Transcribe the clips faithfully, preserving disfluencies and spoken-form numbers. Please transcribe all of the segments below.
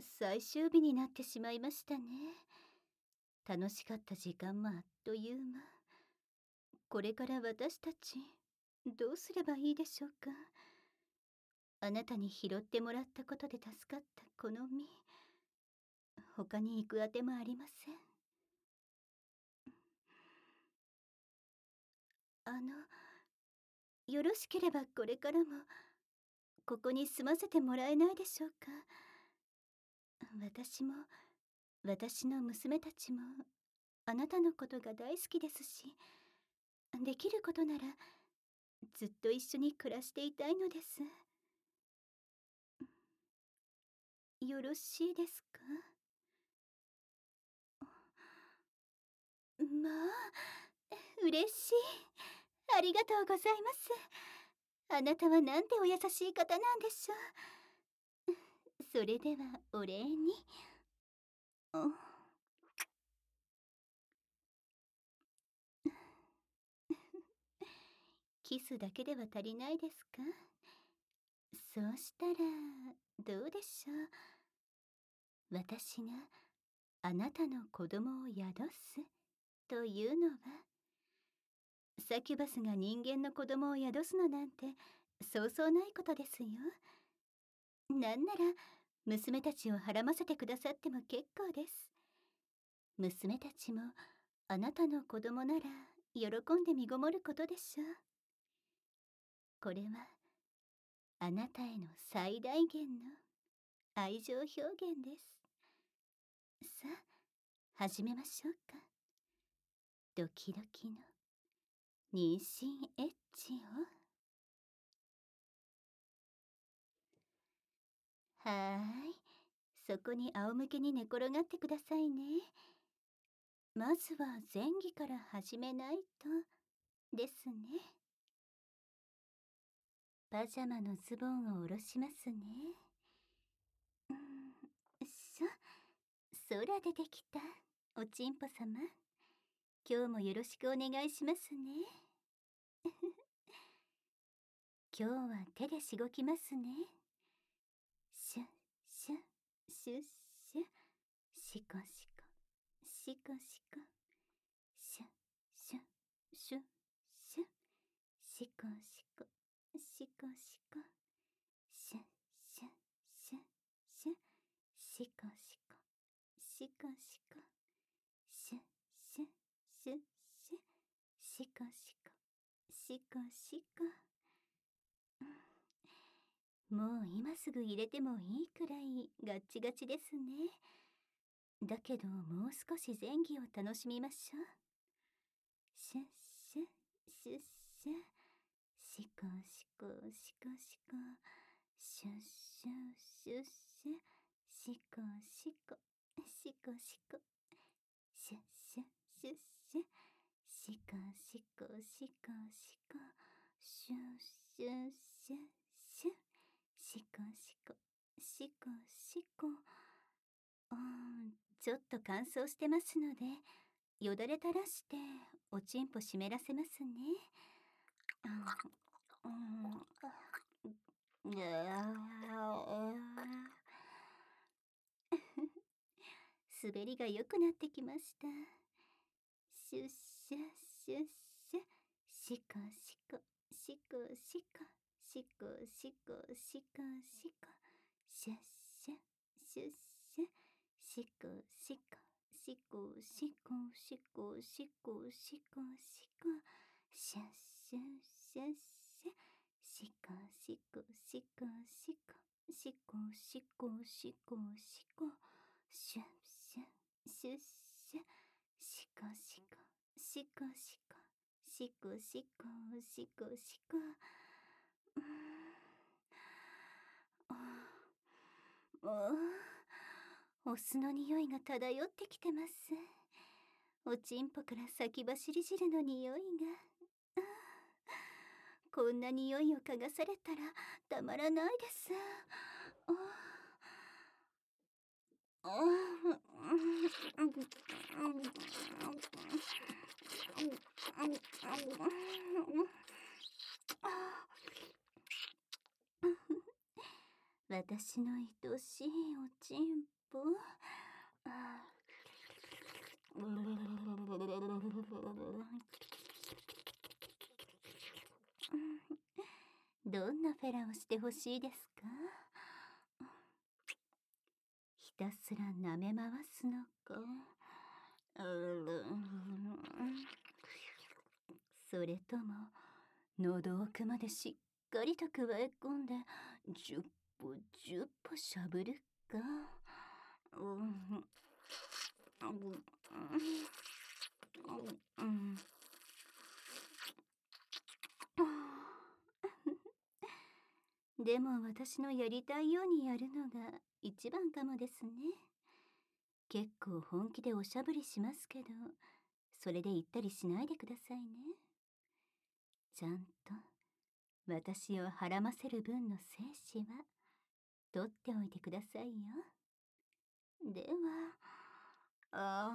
最終日になってしまいましたね。楽しかった時間もあっという間。これから私たち、どうすればいいでしょうか。あなたに拾ってもらったことで助かったこの実、他に行くあてもありません。あの、よろしければこれからも、ここに住ませてもらえないでしょうか。私も、私の娘たちも、あなたのことが大好きですし、できることなら、ずっと一緒に暮らしていたいのです。よろしいですか？まあ、嬉しい。ありがとうございます。あなたはなんてお優しい方なんでしょう。それではお礼に。うん、キスだけでは足りないですか？そうしたら、どうでしょう。私があなたの子供を宿すというのは、サキュバスが人間の子供を宿すのなんてそうそうないことですよ。なんなら娘たちをはらませてくださっても結構です。娘たちもあなたの子供なら喜んで身ごもることでしょう。これはあなたへの最大限の愛情表現です。さあ、始めましょうか。ドキドキの妊娠エッチを。はーい。そこに仰向けに寝転がってくださいね。まずは前儀から始めないとですね。パジャマのズボンを下ろしますね。うん、しょ。空出てきたおちんぽ様。今日もよろしくお願いしますね。今日は手でしごきますね。シュッシュッシュッシュッ、シコシコシコシコ、シュッシュッシュッシュッ、シコシコシコシコ、シュッシュッシュッシュッ、シコシコシコシコ、シュッシュッシュッシュッ、シコシコシコシコ。もう今すぐ入れてもいいくらいガッチガチですね。だけどもう少し前儀を楽しみましょう。シュッシュッシュッシュッ、シコシコシコシコ、シュッシュッシュッシュッ、シコシコシコシコ、シュッシュッシュッシュッ、シコシコシコシコ、シュッシュッシュッシュッ、シコシコシコシコ。うーん、ちょっと乾燥してますので、よだれ垂らしておちんぽ湿らせますね。うん、うん、いや滑りが良くなってきました。シュッシュッシュッシュッ、シコシコシコシコシコシコシコシコ、シュッシュッシュッシュッ、シコシコシコシコシコシコシコシコ、シュッシュッシュッシュッ、シコシコシコシコシコシコシコシコ、シュッシュッシュッシュッ、シコシコシコシコシコシコシコシコ。うーん、ああ、お酢の匂いが漂ってきてます。おちんぽから先走り汁の匂いが。こんな匂いを嗅がされたらたまらないです。あ私の愛しいおちんぽ。どんなフェラをしてほしいですか？ひたすら舐め回すのか、それとも喉奥までしっかりとくわえ込んでじゅっぽじゅっぽしゃぶるか。うんうんでも私のやりたいようにやるのが一番かもですね。結構本気でおしゃぶりしますけど、それで言ったりしないでくださいね。ちゃんと私をはらませる分の精子は取っておいてくださいよ。では、あ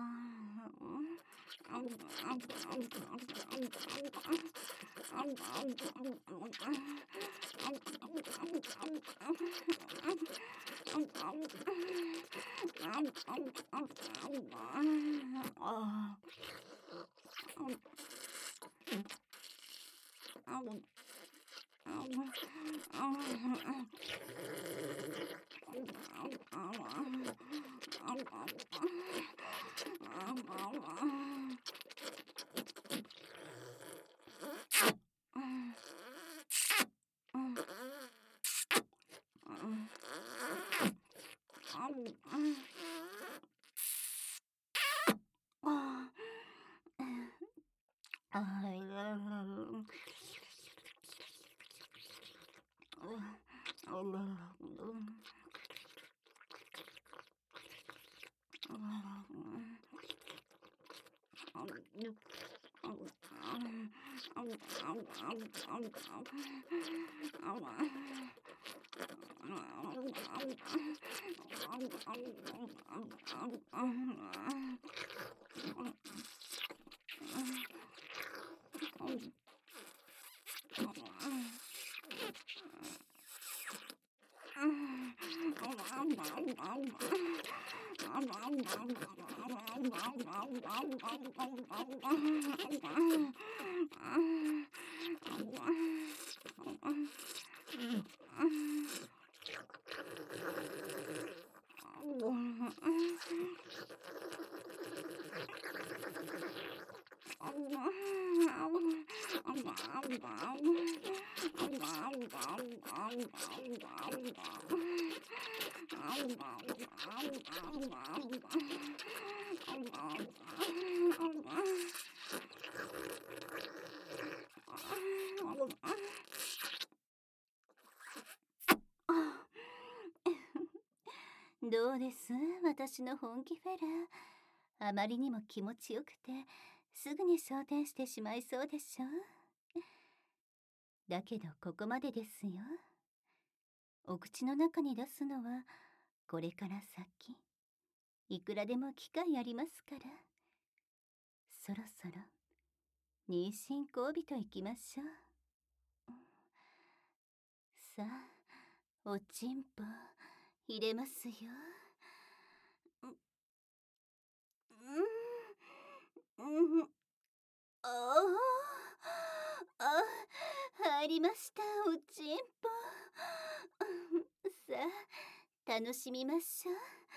どうです、私の本気フェラ。あまりにも気持ちよくてすぐに昇天してしまいそうでしょ。だけどここまでですよ。お口の中に出すのはこれから先いくらでも機会ありますから。そろそろ妊娠交尾といきましょう。さあ、おちんぽ入れますよ。うんうん、ああ、あ、入りました、おちんぽ。さあ、楽しみましょう。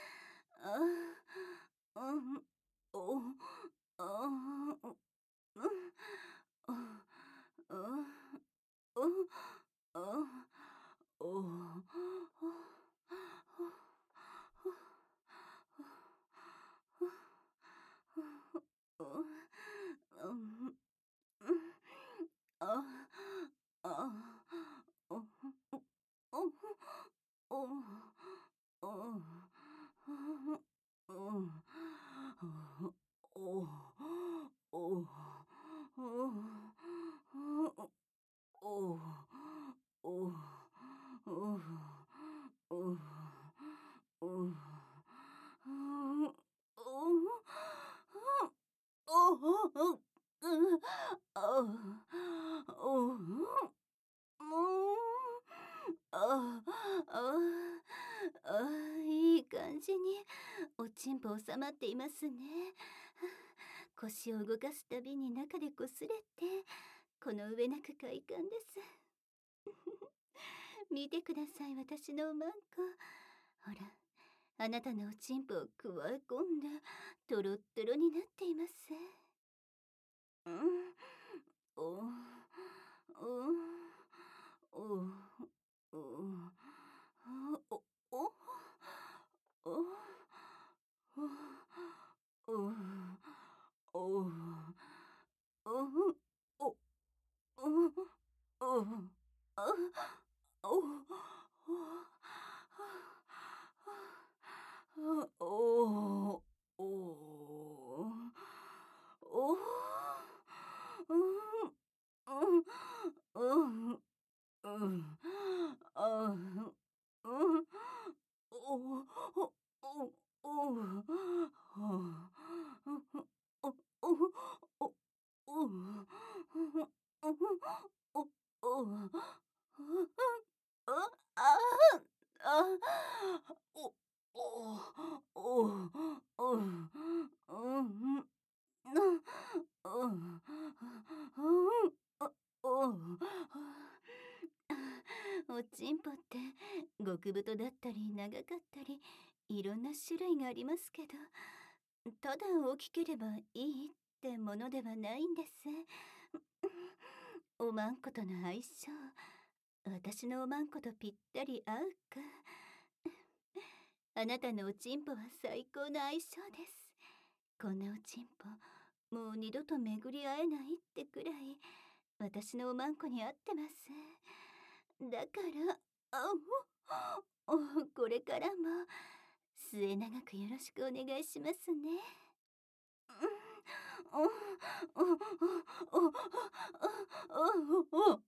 あ、うん、お、あ、うん、お、お、お、お、お、 ちんぽ収まっていますね。腰を動かすたびに中で擦れて、この上なく快感です。見てください、私のおまんこ。ほら、あなたのおちんぽをくわえ込んで、トロットロになっています。うん、お、お、お、お、お、お、お、お、お、お、お、お、お、あ、お、お、お、お、お、うん、うん、うん、うん、あ、うん、お、お、お、お、はあ、お、お、お、お、お、お、あ、あ、あ、お、お、お、お、うん、うん、うん、お、おちんぽって極太だったり長かったりいろんな種類がありますけど、ただ大きければいいってものではないんです。おまんことの相性、私のおまんことぴったり合うか。あなたのおちんぽは最高の相性です。こんなおちんぽ、もう二度と巡り会えないってくらい、私のおまんこに合ってます。だから、あ、お、お、これからも、末永くよろしくお願いしますね。お、お、お、お、お、お、お、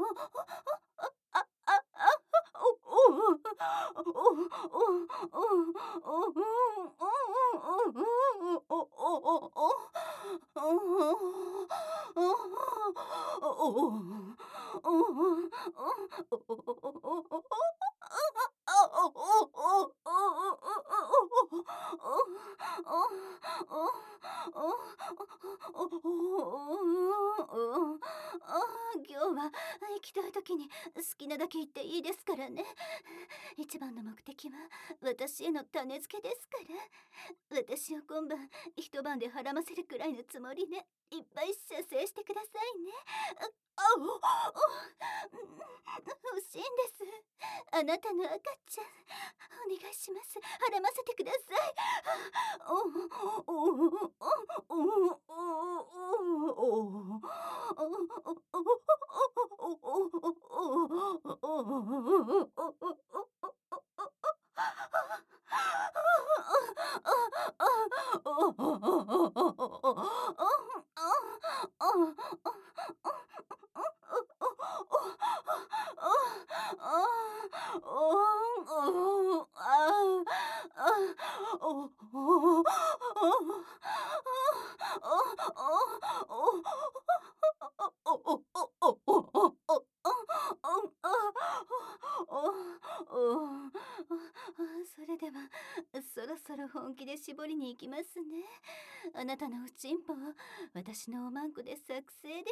今日は行きたい時に好きなだけ言っていいですからね。一番の目的は私への種付けですから。私を今晩一晩で孕ませるくらいのつもりでいっぱい射精してくださいね。あ、お、お、欲しいんです。あなたの赤ちゃん、お願いします。孕ませてください。お、お、お、お、お、お、それではそろそろ本気で絞りに行きますね。あなたのおちんぽを私のおまんこで作成です。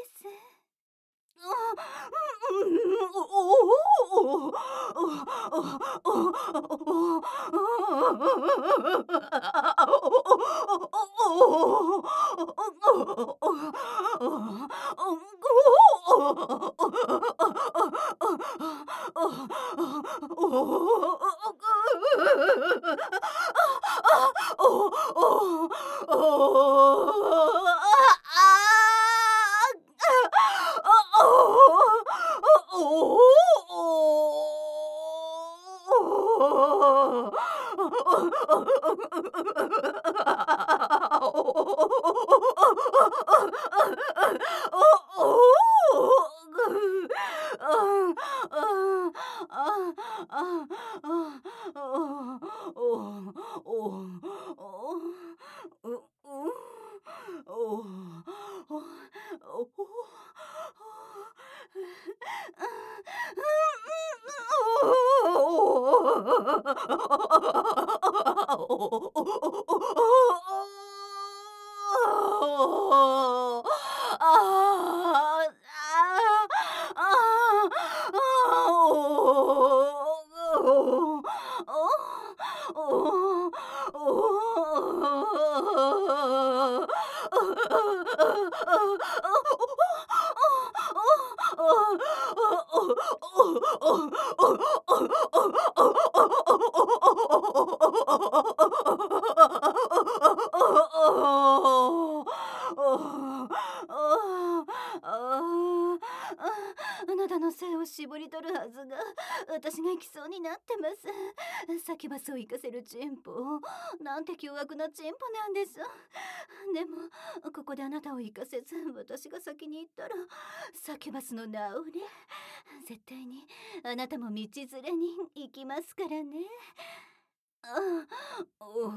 はずが、私が行きそうになってます。サキュバスを行かせるチンポ、なんて凶悪なチンポなんです。でもここであなたを行かせず私が先に行ったらサキュバスの名をね、絶対にあなたも道連れに行きますからね。あおお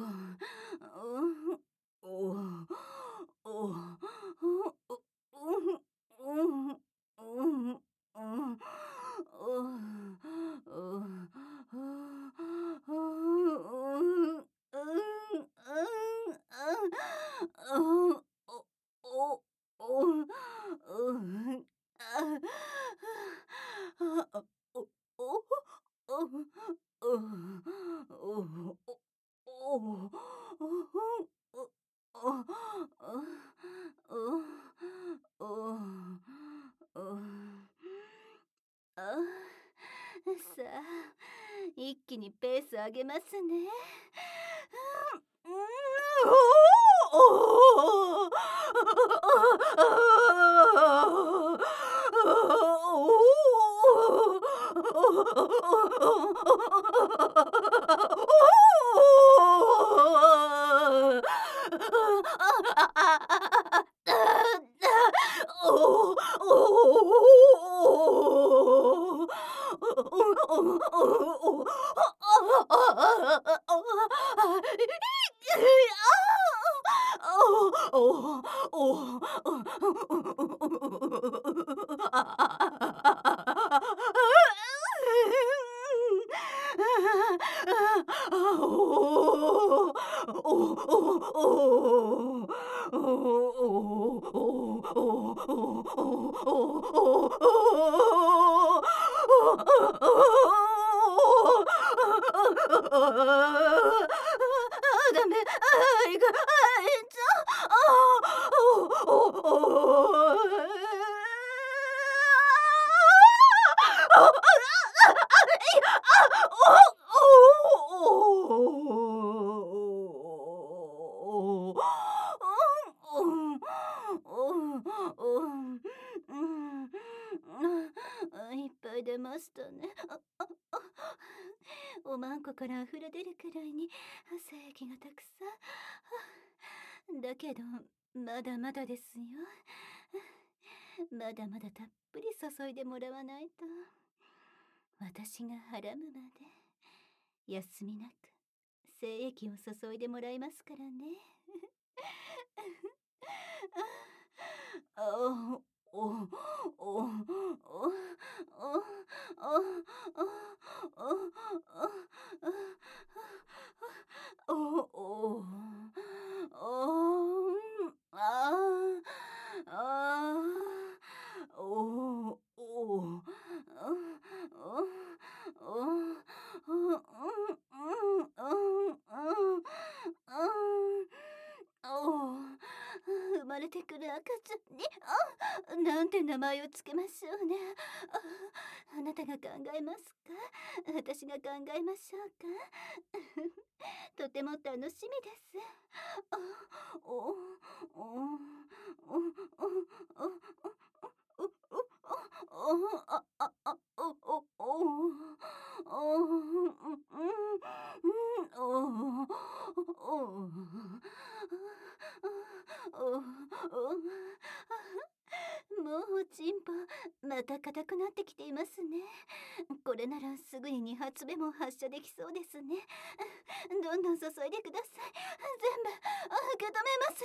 おおおさあ、一気にペース上げますね。ダメ、あいが、あいちゃ、あおおいっぱい出ましたね。おまんこから溢れ出るくらいに精液がたくさん。だけどまだまだですよ。まだまだたっぷり注いでもらわないと私がはらむまで休みなく精液を注いでもらいますからね。あおおおおおお生まれてくる赤ちゃんにあなんて名前をつけましょうね。ああなたが考えますか？私が考えましょうか？とても楽しみです。あおおおおおあああおおもうチンポまた硬くなってきていますね。これならすぐにに発目も発射できそうですね。どんどん注いでください。全部受け止めます。